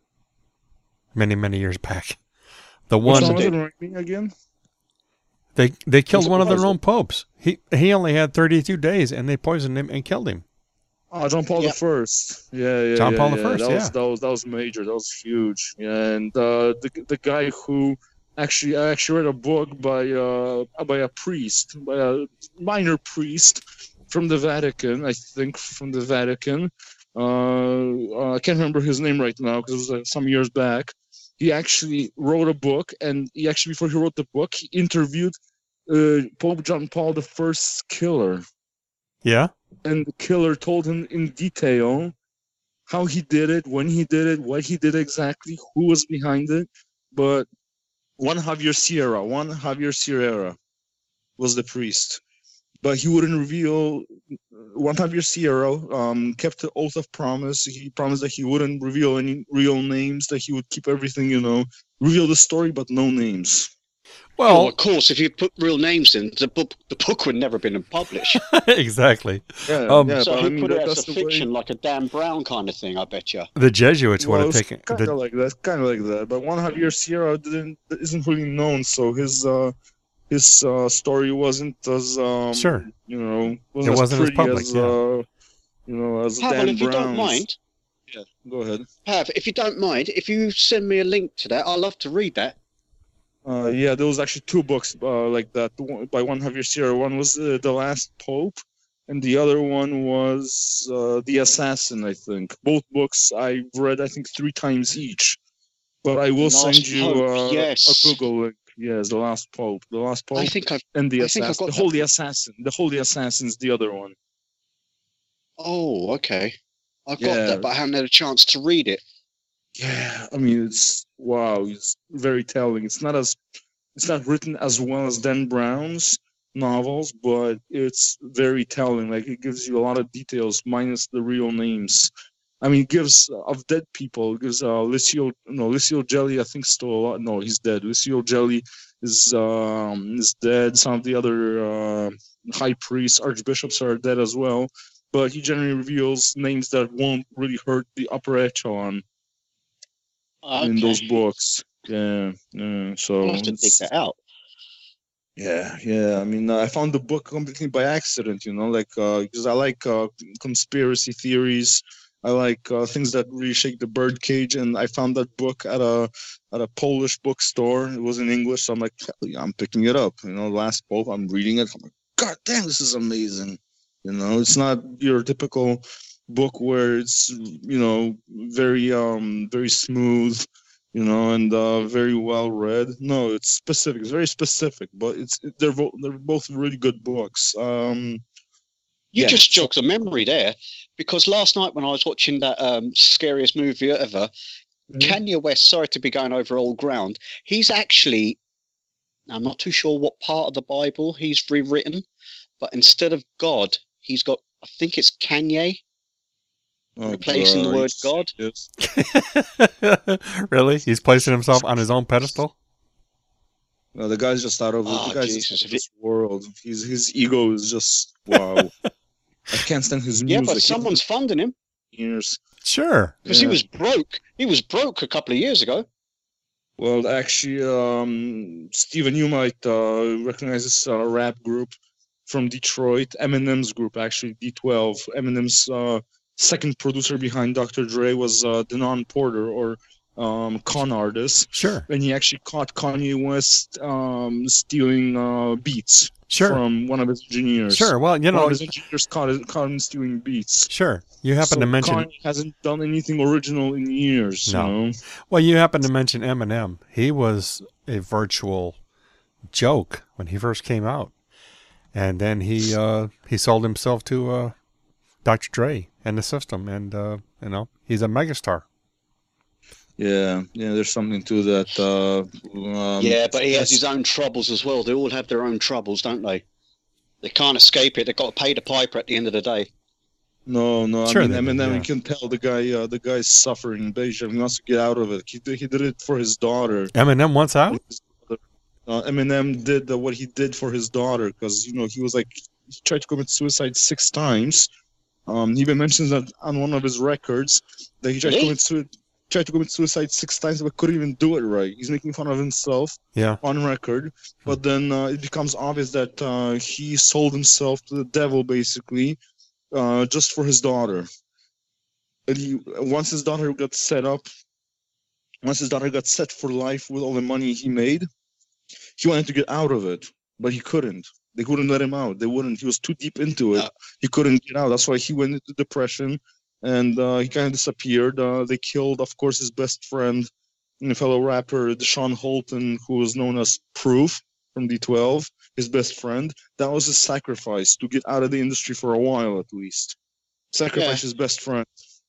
many, many years back. The Which one one was did. it? Remind me again? they they killed Was it- one of what their was own popes. He he only had thirty-two days, and they poisoned him and killed him. Oh, John Paul Yep. the First. Yeah, yeah. John yeah, Paul the yeah. First, That was yeah. that was that was major. That was huge. Yeah, and uh, the the guy who actually I actually read a book by uh by a priest, by a minor priest from the Vatican, I think from the Vatican. Uh, uh, I can't remember his name right now because it was uh, some years back. He actually wrote a book, and he actually before he wrote the book, he interviewed uh, Pope John Paul the First's killer. Yeah. And the killer told him in detail how he did it, when he did it, what he did exactly, who was behind it. But one Javier Sierra, one Javier Sierra was the priest. But he wouldn't reveal, one Javier Sierra um, kept the oath of promise. He promised that he wouldn't reveal any real names, that he would keep everything, you know, reveal the story, but no names. Well, Well, of course, if you put real names in, the book, the book would never have been published. exactly. Yeah, Um, yeah, so but he I mean, put that, it as that's a the way- fiction, like a Dan Brown kind of thing, I bet you. The Jesuits would Well, have it's taken kind the, of like that, kind of like that. But one Javier Sierra didn't isn't really known, so his uh, his uh, story wasn't as um, Sure. you know, It wasn't as pretty public, as yeah. uh, you know, as Pavel, Dan if you don't Brown's. mind, Yeah, go ahead. Pav, if you don't mind, if you send me a link to that, I'd love to read that. Uh, yeah, there was actually two books uh, like that the one- by one Javier Sierra. One was uh, The Last Pope, and the other one was uh, The Assassin, I think. Both books I've read, I think, three times each. But I will Last send you Pope, uh, yes. a Google link. Yes, The Last Pope. The Last Pope I think I've. and The I think I've Assassin. got The that Holy book. Assassin. The Holy Assassin's the other one. Oh, okay. I've got Yeah. that, but I haven't had a chance to read it. Yeah, I mean, it's wow. It's very telling. It's not as it's not written as well as Dan Brown's novels, but it's very telling. Like it gives you a lot of details, minus the real names. I mean, gives uh, of dead people. Gives uh, Licio, no, Licio Jelly. I think still alive. No, he's dead. Licio Jelly is um is dead. Some of the other uh, high priests, archbishops are dead as well. But he generally reveals names that won't really hurt the upper echelon Okay. in those books. Yeah, yeah. So I'll have to dig it's- that out. Yeah, yeah. I mean, uh, I found the book completely by accident, you know, like because I like uh, conspiracy theories. I like uh, things that really shake the birdcage, and I found that book at a at a Polish bookstore. It was in English, so I'm like, hell yeah, I'm picking it up. You know, last book, I'm reading it. I'm like, God damn, this is amazing. You know, it's not your typical book where it's you know very um very smooth, you know, and uh, very well read. No, it's specific. It's very specific, but it's they're both they're both really good books. Um, You Yeah, just so- jogged a memory there, because last night when I was watching that um, scariest movie ever, Mhm. Kanye West, sorry to be going over old ground, he's actually, I'm not too sure what part of the Bible he's rewritten, but instead of God, he's got, I think it's Kanye, oh, replacing the word God. God. Yes. Really? He's placing himself on his own pedestal? No, the guy's just out of Oh, the guy's Jesus, just out if of this world. He's his ego is just wow. I can't stand his Yeah, music. but someone's funding him, Years. Sure. because Yeah. he was broke. He was broke a couple of years ago. Well, actually, um, Steven, you might uh, recognize this uh, rap group from Detroit, Eminem's group, actually, D twelve. Eminem's uh, second producer behind Doctor Dre was uh, Denon Porter, or um, con artist. Sure. And he actually caught Kanye West um, stealing uh, beats Sure. from one of his engineers. Sure. Well, you One know, of his engineers caught, it- caught him stealing beats. sure. You happen So to mention Kanye hasn't done anything original in years. No. You know? Well, you happen to mention Eminem. He was a virtual joke when he first came out, and then he uh, he sold himself to uh, Doctor Dre and the system, and uh, you know he's a megastar. Yeah, yeah. There's something to that. Uh, um, Yeah, but he has yes. his own troubles as well. They all have their own troubles, don't they? They can't escape it. They've got to pay the piper at the end of the day. No, no. Sure I mean, they do, Eminem, yeah. you can tell the guy. Uh, the guy's suffering in Beijing. He wants to get out of it. He did, he did it for his daughter. Eminem wants out. Uh, Eminem did uh, what he did for his daughter because you know he was like he tried to commit suicide six times. Um, he even mentions that on one of his records that he tried to Really? commit suicide. Tried to commit suicide six times, but couldn't even do it right. He's making fun of himself Yeah. on record, but then uh, it becomes obvious that uh, he sold himself to the devil, basically, uh, just for his daughter. And he, once his daughter got set up, once his daughter got set for life with all the money he made, he wanted to get out of it, but he couldn't. They wouldn't let him out. They wouldn't. He was too deep into it. Uh. He couldn't get out. That's why he went into depression, and uh, he kind of disappeared. Uh, they killed, of course, his best friend and fellow rapper Deshaun Holton, who was known as Proof from D twelve, his best friend. That was his sacrifice to get out of the industry for a while, at least. Sacrifice Yeah. his best friend.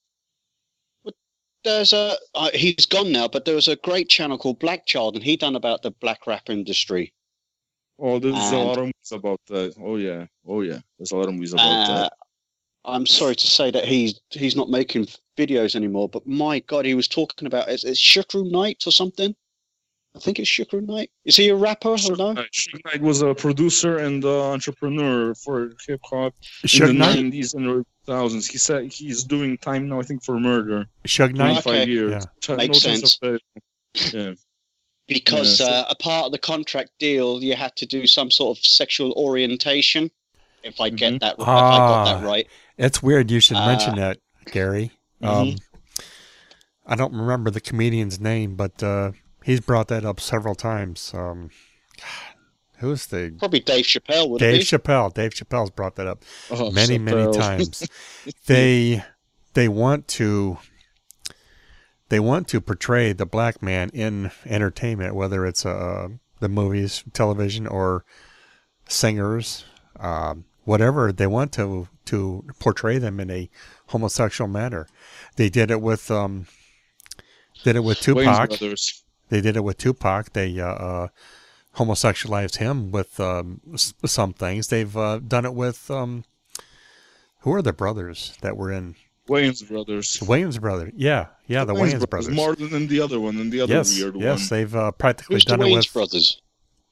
There's a uh, he's gone now, but there was a great channel called Black Child, and he done about the black rap industry. Oh, there's a And- lot of movies about that. Oh yeah, oh yeah. There's a lot of movies about Uh, that. I'm sorry to say that he's he's not making videos anymore, but my God, he was talking about it's, it's Shukru Knight or something. I think it's Shukru Knight. Is he a rapper or no? Knight. Suge Knight was a producer and uh, entrepreneur for hip hop in Suge the Knight. nineties and early two thousands. He said he's doing time now, I think, for murder. Suge Knight. twenty-five Okay. years. Yeah. Ch- Makes chance sense. of failure. Yeah. Because Yeah, so- uh, a part of the contract deal, you had to do some sort of sexual orientation. If I get Mhm. that, if I got Ah. that right. It's weird you should Uh, mention that, Gary. Um, Mhm. I don't remember the comedian's name, but uh, he's brought that up several times. Um, who's the Probably Dave Chappelle would Dave be. Chappelle? Dave Chappelle's brought that up Oh, many, many Chappelle. times. They they want to they want to portray the black man in entertainment, whether it's uh, the movies, television, or singers, um, whatever. They want to to portray them in a homosexual manner. They did it with um, did it with Wayans Tupac. Brothers. They did it with Tupac. They uh, uh, homosexualized him with um, s- some things. They've uh, done it with um, who are the brothers that were in Wayans brothers. The Wayans brothers. Yeah, yeah, the, Wayans, brothers. Marlon and the other one, and the other yes, weird yes, one. they've uh, practically Who's the done it Wayans with. brothers?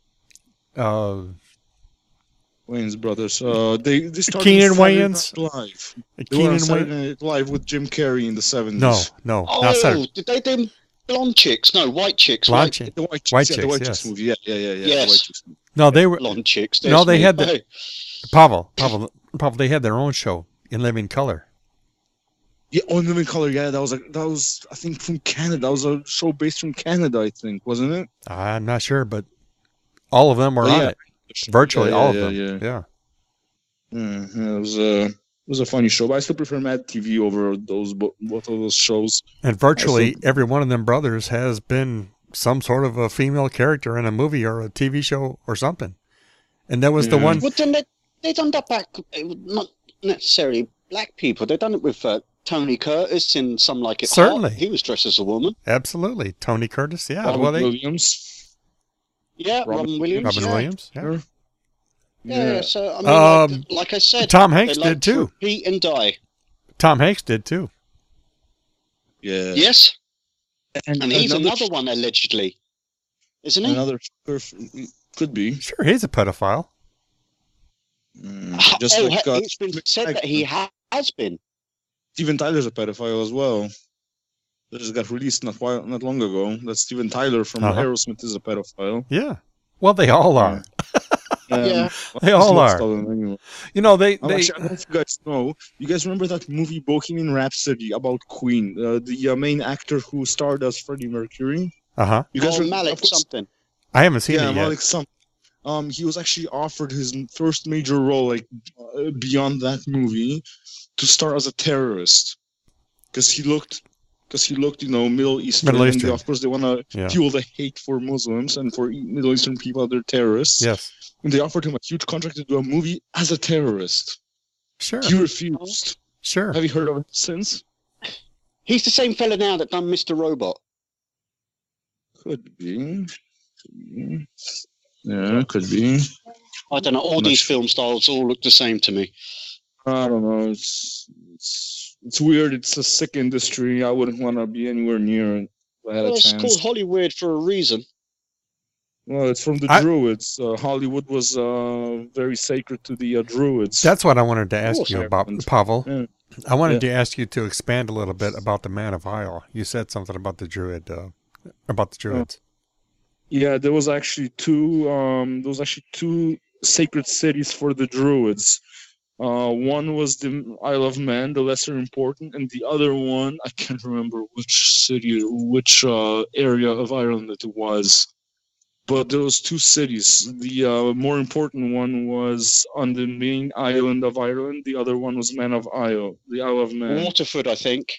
Uh, Wayans brothers. Uh, they they started Keenan Saturday Wayans? Night Live. They were Keenan on Saturday Wayans. Night Live with Jim Carrey in the seventies. No, no, not Oh, Saturday. did they do blonde chicks? No, white chicks. Blonde white, chick. The White Chicks. White yeah, the Chicks, White yes. Chicks movie. Yeah, yeah, yeah, yeah. Yes. The White Chicks movie. No, they were blonde chicks. No, There's they me. had the- Hey. Pavel. Pavel. Pavel. They had their own show in living color. Yeah, oh, Living Color. Yeah, that was like that was I think from Canada. That was a show based from Canada, I think, wasn't it? I'm not sure, but all of them were Oh, on yeah. it. Virtually Yeah, all yeah, of yeah, them. Yeah. Yeah, yeah, it was a it was a funny show, but I still prefer Mad T V over those bo- both of those shows. And virtually every one of them brothers has been some sort of a female character in a movie or a T V show or something. And that was the Yeah. one. Well, then they they done that back. Not necessarily black people. They done it with uh, Tony Curtis in Some Like It Certainly. Hot. He was dressed as a woman. Absolutely. Tony Curtis. Yeah. Robert well, they, Williams. Yeah, Robin- Robin Williams. Robin yeah. Williams. Yeah. Sure. Yeah, yeah, so I mean, Um, like, like I said, Tom they Hanks like did too. Repeat and die. Tom Hanks did too. Yeah. Yes, And, and he's another, another one allegedly, isn't he? Another could be. Sure, he's a pedophile. Mm, Ah, just oh, like ha- uh, it's been said that he ha- has been. Steven Tyler's a pedophile as well. That just got released not while, not long ago. That Steven Tyler from Uh-huh. Aerosmith is a pedophile. Yeah. Well, they all are. Um, Yeah. They all most are. of them anyway. You know, they. Oh, they actually, I don't know if you guys know. You guys remember that movie Bohemian Rhapsody about Queen? Uh, the uh, main actor who starred as Freddie Mercury. uh huh. You guys oh, rem- Malik of course- something. I haven't seen yeah, it yet. Malik some. Um, he was actually offered his first major role, like uh, beyond that movie, to star as a terrorist, because he looked, because he looked, you know, Middle Eastern. Middle and they- Eastern. of course, they want to Yeah. fuel the hate for Muslims and for Middle Eastern people. They're terrorists. Yes. And they offered him a huge contract to do a movie as a terrorist. Sure. He refused. Sure. Have you heard of it since? He's the same fella now that done Mister Robot. Could be. Could be. Yeah, could be. I don't know. All I'm not these sure. film styles all look the same to me. I don't know. It's it's it's weird. It's a sick industry. I wouldn't want to be anywhere near it if I had Well, a it's chance. called Hollywood for a reason. Well, it's from the I- Druids. Uh, Hollywood was uh, very sacred to the uh, Druids. That's what I wanted to ask course you I about, haven't. Pavel. Yeah. I wanted to ask you to expand a little bit about the Man of Isle. You said something about the Druid, uh, about the Druids. Yeah, there was actually two. Um, there was actually two sacred cities for the Druids. Uh, one was the Isle of Man, the lesser important, and the other one I can't remember which city, which uh, area of Ireland it was. But there was two cities. The uh, more important one was on the main island of Ireland. The other one was Man of Isle, the Isle of Man. Waterford, I think.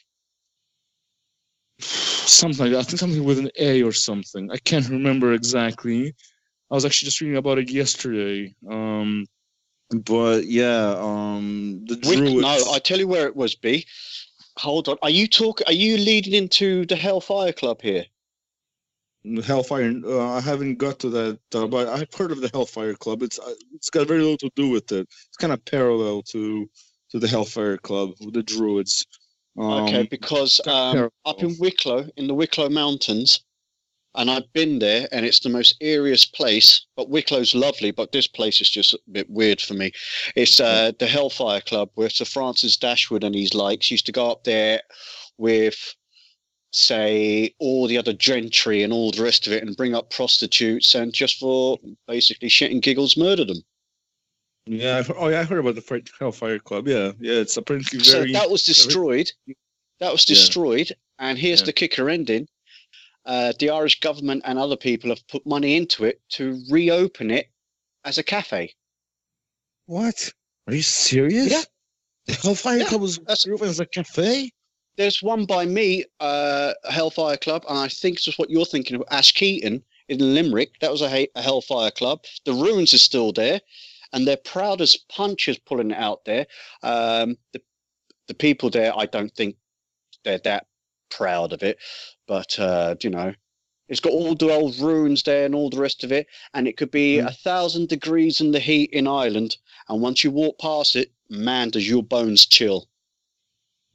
Something like that. I think something with an A or something. I can't remember exactly. I was actually just reading about it yesterday. Um, but yeah, um, the Wick, Druids. no, I tell you where it was. B. Hold on. Are you talk? Are you leading into the Hellfire Club here? Hellfire. Uh, I haven't got to that, uh, but I've heard of the Hellfire Club. It's uh, it's got very little to do with it. It's kind of parallel to to the Hellfire Club with the Druids. Um, Okay, because um, terrible. up in Wicklow, in the Wicklow Mountains, and I've been there, and it's the most eeriest place. But Wicklow's lovely, but this place is just a bit weird for me. It's uh, the Hellfire Club, where Sir Francis Dashwood and his likes used to go up there with, say, all the other gentry and all the rest of it, and bring up prostitutes, and just for basically shit and giggles, murder them. Yeah. I've, oh yeah, I heard about the Fre- Hellfire Club. Yeah, yeah. It's apparently So very. that was destroyed. That was Yeah. destroyed. And here's Yeah. the kicker ending. Uh, the Irish government and other people have put money into it to reopen it as a cafe. What? Are you serious? Yeah. The Hellfire Yeah, Club was that's- open as a cafe. There's one by me, uh, Hellfire Club, and I think it's just what you're thinking of, Ash Keaton in Limerick. That was a, he- a Hellfire Club. The ruins are still there, and they're proud as punchers pulling it out there. Um, the, the people there, I don't think they're that proud of it, but, uh, you know, it's got all the old ruins there and all the rest of it, and it could be Mm. a thousand degrees in the heat in Ireland, and once you walk past it, man, does your bones chill.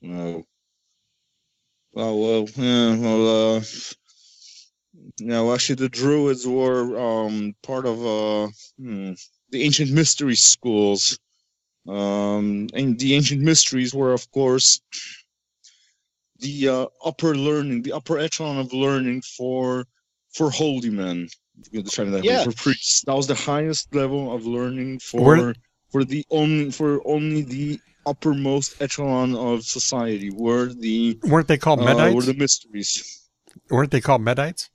No. Oh well, yeah, well, uh, yeah. Well, actually, the Druids were um part of uh hmm, the ancient mystery schools. Um, and the ancient mysteries were, of course, the uh, upper learning, the upper echelon of learning for for holy men. You could describe it that way, Yeah. for priests. That was the highest level of learning Were- for for the only for only the uppermost echelon of society. Were the Weren't they called uh, were Medites? the mysteries. Weren't they called Medites?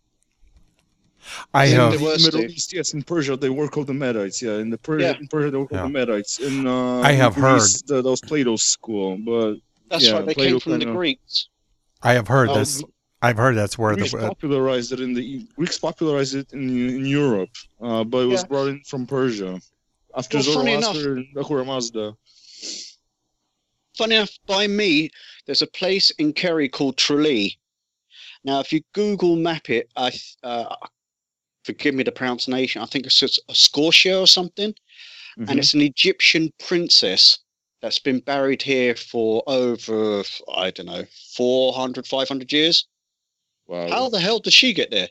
I Yeah, have. they In were, the Middle Steve. East, yes, in Persia they were called the Medites. Yeah, in the per- Yeah. in Persia they were called Yeah. the Medites. In uh, I have in heard- Greece, the, that was Plato's school, but That's yeah, right. They Plato came from the kinda- Greeks. I have heard Oh, that's. I've heard that's where Greeks the. popularized it in the Greeks popularized it in in Europe, uh, but it was Yeah. brought in from Persia after Well, funny Zoroaster and Ahura Mazda. Funny enough, by me, there's a place in Kerry called Tralee. Now, if you Google map it, I th- uh, forgive me the pronunciation. I think it's just a Scotia or something, Mhm. and it's an Egyptian princess that's been buried here for over, I don't know, four hundred, five hundred years. Wow. How the hell did she get there?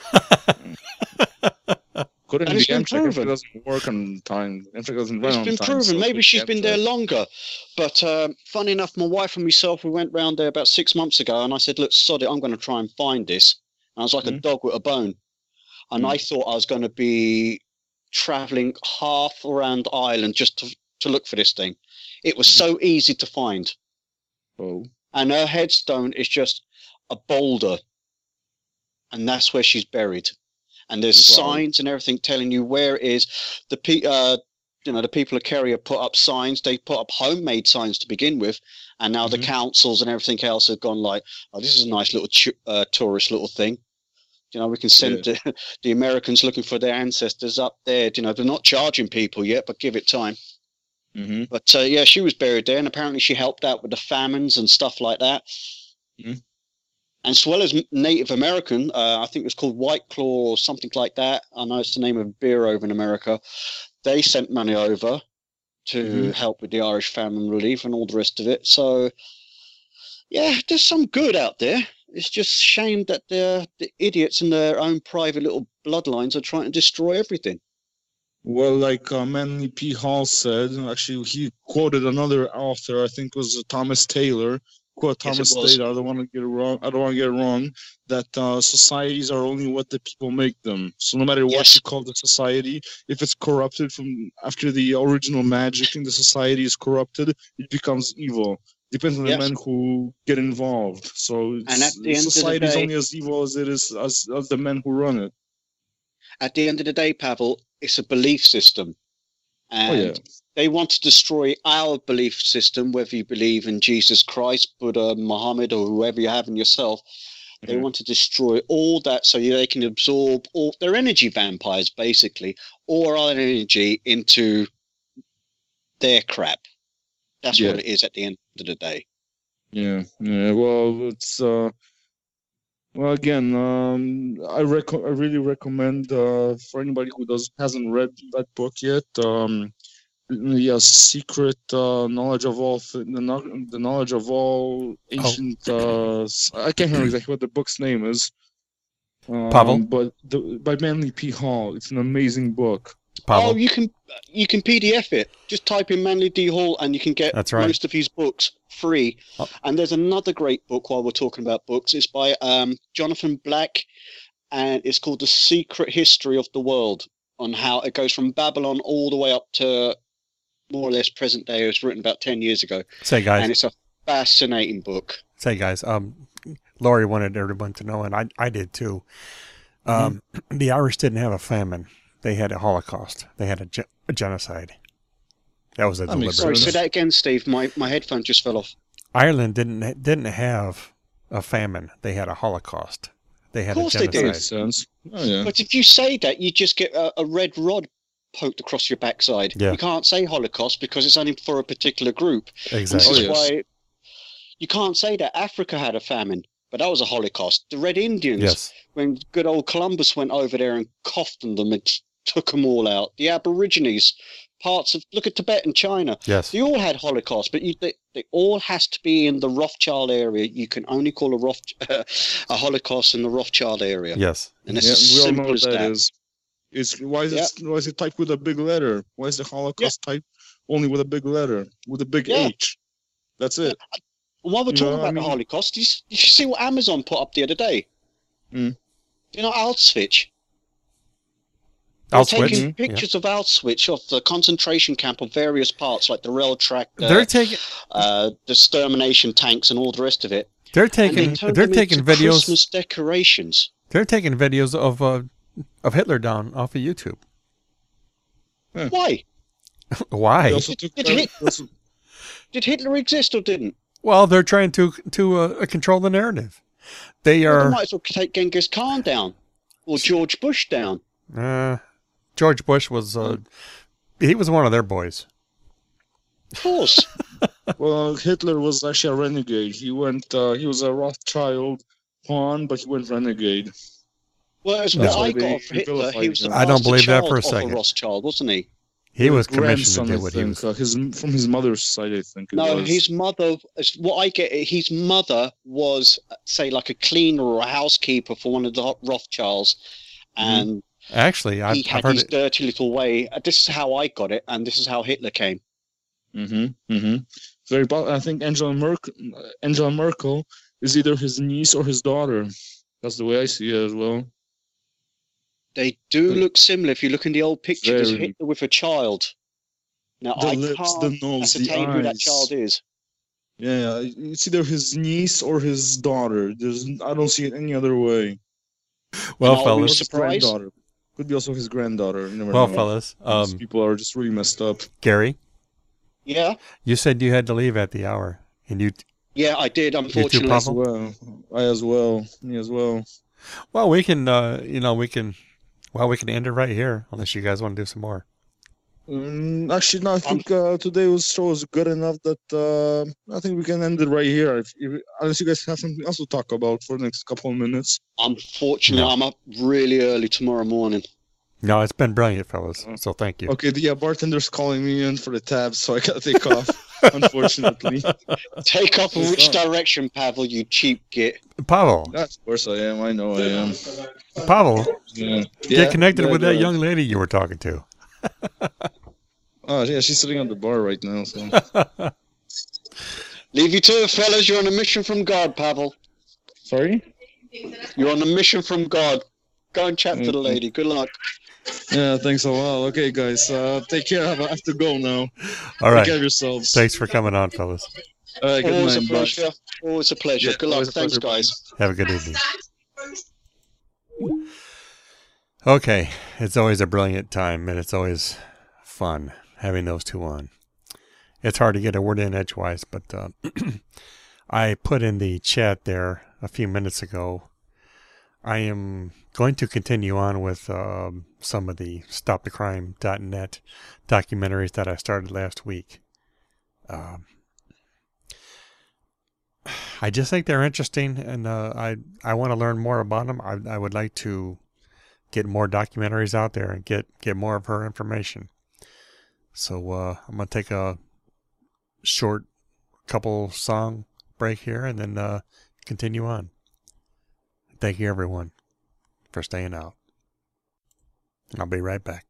Couldn't and be it's been Amtrak. Amtrak proven. doesn't work on time. Amtrak doesn't run It's on been time. proven. so Maybe it she's can't been be there Amtrak. longer. But um, funny enough, my wife and myself, we went round there about six months ago, and I said, look, sod it, I'm going to try and find this. And I was like a Mhm. dog with a bone. And Mm. I thought I was going to be traveling half around Ireland just to, to look for this thing. It was Mhm. so easy to find. Oh. And her headstone is just a boulder. And that's where she's buried. And there's Wow. signs and everything telling you where it is. The pe- uh, you know, the people of Kerry have put up signs. They put up homemade signs to begin with, and now Mhm. the councils and everything else have gone like, "Oh, this is a nice little ch- uh, tourist little thing." You know, we can send the, the Americans looking for their ancestors up there. You know, they're not charging people yet, but give it time. Mm-hmm. But uh, yeah, she was buried there, and apparently she helped out with the famines and stuff like that. Mhm. And as well as Native American, uh, I think it was called White Claw or something like that. I know it's the name of beer over in America. They sent money over to Mhm. help with the Irish famine relief and all the rest of it. So, yeah, there's some good out there. It's just shame that the the idiots in their own private little bloodlines are trying to destroy everything. Well, like uh, Manly P. Hall said, actually, he quoted another author, I think it was Thomas Taylor. Quote Yes, it Thomas was. Taylor. I don't want to get it wrong. I don't want to get it wrong. That uh, societies are only what the people make them. So no matter what Yes. you call the society, if it's corrupted from after the original magic in the society is corrupted, it becomes evil. Depends on the Yes. men who get involved. So And at it's, the end of the society is day- only as evil as it is as, as the men who run it. At the end of the day, Pavel, it's a belief system. And Oh yeah. they want to destroy our belief system, whether you believe in Jesus Christ, Buddha, Muhammad, or whoever you have in yourself. They Mhm. want to destroy all that so they can absorb all their energy vampires, basically, all our energy into their crap. That's Yeah. what it is at the end of the day. Yeah, yeah. Well, it's uh, well again. Um, I rec- I really recommend uh, for anybody who does hasn't read that book yet. Um, yeah, secret uh, knowledge of all th- the, kno- the knowledge of all ancient. Uh, s- I can't remember exactly what the book's name is. Um, Pavel? but the, by Manly P. Hall. It's an amazing book. Pavel. Oh, you can you can P D F it. Just type in Manly D Hall and you can get That's right. most of his books free. Oh. And there's another great book while we're talking about books. It's by um, Jonathan Black, and it's called The Secret History of the World, on how it goes from Babylon all the way up to more or less present day. It was written about ten years ago. Say, guys. And it's a fascinating book. Say, guys. Um, Laurie wanted everyone to know, and I, I did too. Um, the Irish didn't have a famine; they had a Holocaust. They had a, ge- a genocide. That was a That makes Sorry, deliberate. say that again, Steve. My my headphone just fell off. Ireland didn't didn't have a famine; they had a Holocaust. They had Of course a they genocide. did. Makes sense. Oh yeah. But if you say that, you just get a, a red rod poked across your backside. Yeah. You can't say Holocaust because it's only for a particular group. And this Exactly. is Oh, yes. why you can't say that Africa had a famine, but that was a Holocaust. The Red Indians, Yes. when good old Columbus went over there and coughed on them and took them all out. The Aborigines parts of. Look at Tibet and China. Yes. They all had Holocaust, but you, they, they all has to be in the Rothschild area. You can only call a Roth, a Holocaust in the Rothschild area. Yes. And it's Yeah, as we all know simple what as that that. is. It's why is it why is it typed with a big letter? Why is the Holocaust typed only with a big letter with a big Yeah. H? That's it. And while we're You talking know, I about mean- the Holocaust, did you, did you see what Amazon put up the other day? Mm. You know, Auschwitz. They're Auschwitz. taking Yeah. pictures of Auschwitz, of the concentration camp, of various parts, like the rail track, uh, They're taking uh, the extermination tanks, and all the rest of it. they're And taking they turned they're them taking into videos Christmas decorations. they're taking videos of uh, of Hitler down off of YouTube. Why? Why? They also took, Did uh, Hit- they also- Did Hitler exist or didn't? Well, they're trying to to uh, control the narrative. They Well, they are might as well take Genghis Khan down, or George Bush down. uh, George Bush was uh, he was one of their boys. Of course. well, Hitler was actually a renegade. He went. Uh, he was a Rothschild pawn, but he went renegade. Well, as That's what why I they- got of they Hitler, vilified he was the him. I don't bastard believe that child for a of second. Rothschild, wasn't he? He was commissioned Grandson, to do I what he think. was. Uh, his from his mother's side, I think. It No, was. his mother, as what I get, his mother was, say, like a cleaner or a housekeeper for one of the Rothschilds. And Actually, I've, he I've had heard his it. dirty little way. Uh, This is how I got it, and this is how Hitler came. Mm-hmm. Mm-hmm. Very. po- I think Angela Merkel. Angela Merkel is either his niece or his daughter. That's the way I see it as well. They do The- look similar. If you look in the old picture, there's Very. Hitler with a child. Now, The I lips, can't the nose, the ascertain who that eyes. child is. Yeah, it's either his niece or his daughter. There's. I don't see it any other way. Well, And I'll be Or fellas, his surprised. granddaughter. Could be also his granddaughter. You never well, know. fellas, These um, people are just really messed up. Gary, Yeah, you said you had to leave at the hour, and you yeah, I did, too, unfortunately. Pavel? As well, I as well, me as well. well, we can, uh, you know, we can, well, we can end it right here, unless you guys want to do some more. Um, actually, no. I think uh, today's show was good enough that uh, I think we can end it right here. If, if, unless you guys have something else to talk about for the next couple of minutes. Unfortunately, No. I'm up really early tomorrow morning. No, it's been brilliant, fellas. So thank you. Okay, the yeah, bartender's calling me in for the tabs, so I gotta take off. Unfortunately, Take off in What's which up? direction, Pavel, you cheap git. Pavel, of course I am. I know I am. Pavel, Yeah. get Yeah, connected yeah, with go that ahead. young lady you were talking to. Oh yeah, she's sitting on the bar right now. So Leave you to it, fellas. You're on a mission from God, Pavel. sorry. You're on a mission from God. Go and chat to the lady. Good luck. Yeah, thanks a lot. Okay, guys, uh, take care. I have to go now. All Take right. care of yourselves. Thanks for coming on, fellas. All right, good Always a night. Bye. pleasure. Always a pleasure. Yeah, Good luck. always a Thanks, pleasure. guys. Have a good evening. Okay, it's always a brilliant time, and it's always fun having those two on. It's hard to get a word in edgewise, but uh, I put in the chat there a few minutes ago. I am going to continue on with um, some of the stop the crime dot net documentaries that I started last week. Um, I just think they're interesting, and uh, I I want to learn more about them. I I would like to get more documentaries out there and get get more of her information. So uh, I'm gonna take a short couple song break here, and then uh, continue on. Thank you, everyone, for staying out. I'll be right back.